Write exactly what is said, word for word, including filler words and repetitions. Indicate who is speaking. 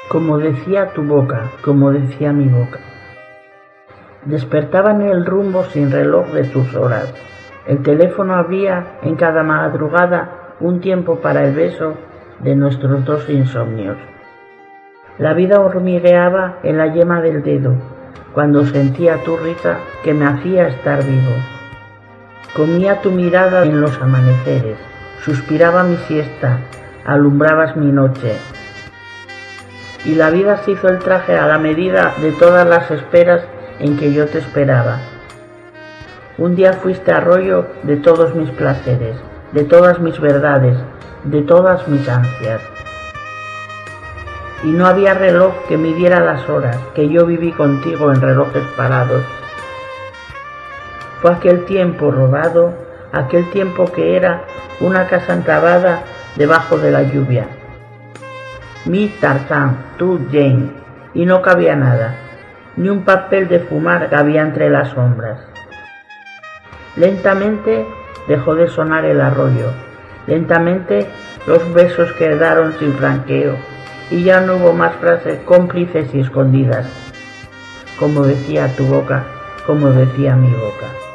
Speaker 1: como decía tu boca, como decía mi boca. Despertaban el rumbo sin reloj de tus horas. El teléfono abría en cada madrugada un tiempo para el beso de nuestros dos insomnios. La vida hormigueaba en la yema del dedo cuando sentía tu risa que me hacía estar vivo. Comía tu mirada en los amaneceres, suspiraba mi siesta, alumbrabas mi noche. Y la vida se hizo el traje a la medida de todas las esperas en que yo te esperaba. Un día fuiste arroyo de todos mis placeres, de todas mis verdades, de todas mis ansias. Y no había reloj que midiera las horas que yo viví contigo en relojes parados. Fue aquel tiempo robado, aquel tiempo que era una casa enclavada debajo de la lluvia. Mi Tarzán, tú Jane, y no cabía nada, ni un papel de fumar cabía entre las sombras. Lentamente dejó de sonar el arroyo, lentamente los besos quedaron sin franqueo, y ya no hubo más frases cómplices y escondidas, como decía tu boca, como decía mi boca.